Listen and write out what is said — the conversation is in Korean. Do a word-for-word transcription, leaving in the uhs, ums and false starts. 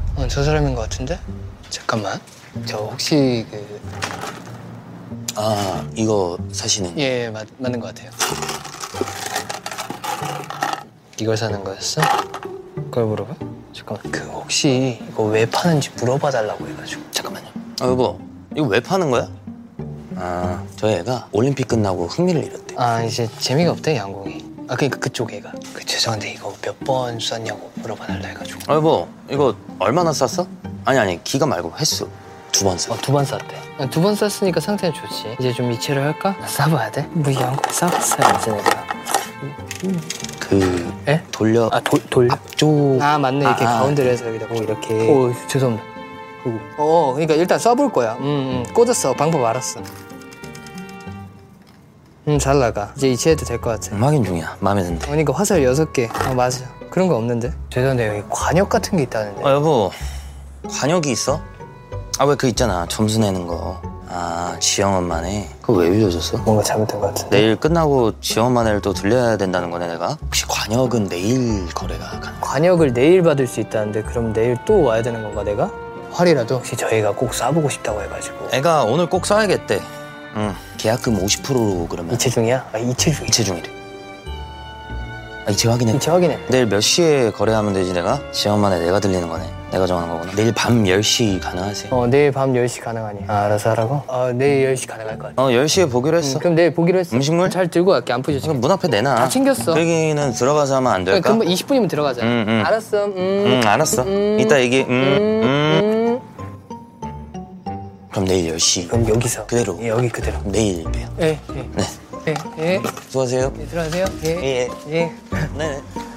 어, 저 사람인 것 같은데? 잠깐만. 저 혹시 그... 아, 이거 사시는? 예, 맞, 맞는 것 같아요. 이걸 사는 거였어? 그걸 물어봐? 잠깐만. 그 혹시 이거 왜 파는지 물어봐 달라고 해가지고. 잠깐만요. 아, 여보, 이거 왜 파는 거야? 아, 저 애가 올림픽 끝나고 흥미를 잃었대. 아, 이제 재미가 없대, 양궁이. 아, 그니까 그쪽 애가. 그 죄송한데 이거 몇 번 쐈냐고 물어봐 달라 해가지고. 아, 여보, 이거 얼마나 쐈어? 아니, 아니, 기가 말고 횟수. 두 번 쐈어. 어, 두 번 쐈대. 두 번 쐈으니까 상태는 좋지. 이제 좀 이체를 할까? 쏴봐야 돼? 뭐 양궁 쏴봤어야지 내가. 그... 에? 돌려... 아, 돌, 돌려? 앞쪽... 아, 맞네. 이렇게 아, 가운데로 해서 여기다 뭐 이렇게. 오, 죄송합니다. 어, 그러니까 일단 쏴볼 거야. 음, 음, 꽂았어. 방법 알았어. 음, 잘 나가. 이제 이체해도 될 것 같아. 음, 확인 중이야. 마음에 든대. 그러니까 화살 여섯 개. 어, 맞아. 그런 거 없는데? 죄송한데 여기 관역 같은 게 있다는데. 아, 여보, 관역이 있어? 아, 왜 그 있잖아. 점수 내는 거. 아, 지영 엄마네. 그거 왜 빌려줬어? 뭔가 잘못된 것 같은데. 내일 끝나고 지영 엄마네를 또 들려야 된다는 거네, 내가? 혹시 관역은 내일 거래가 가능해? 관역을 내일 받을 수 있다는데 그럼 내일 또 와야 되는 건가 내가? 활이라도 혹시 저희가 꼭 쏴보고 싶다고 해가지고. 애가 오늘 꼭 쏴야겠대. 응. 계약금 오십 퍼센트로 그러면. 이체 중이야? 아, 이체 중. 이체 중이래. 아, 이체 확인해. 이체 확인해. 내일 몇 시에 거래하면 되지, 내가? 지영 엄마네 내가 들리는 거네. 내가 정하는 거구나. 내일 밤 열 시 가능하세요? 어, 내일 밤 열 시 가능하니? 아, 알아서 하라고? 어, 내일 열 시 가능할 것 같아. 어, 열 시에 보기로 했어. 음, 그럼 내일 보기로 했어. 음식물? 잘 들고 갈게. 안 부셔지게. 그럼 문 앞에 내놔. 다 챙겼어. 여기는 들어가서 하면 안 될까? 그럼 이십 분이면 들어가자. 응, 응. 알았어. 음. 응, 알았어. 음. 이따 얘기해. 음, 음. 음. 그럼 내일 열 시. 그럼 여기서. 그대로. 예, 여기 그대로. 내일 봬요. 예, 예. 네. 예, 예. 수고하세요. 예, 들어가세요. 예. 예. 예. 네.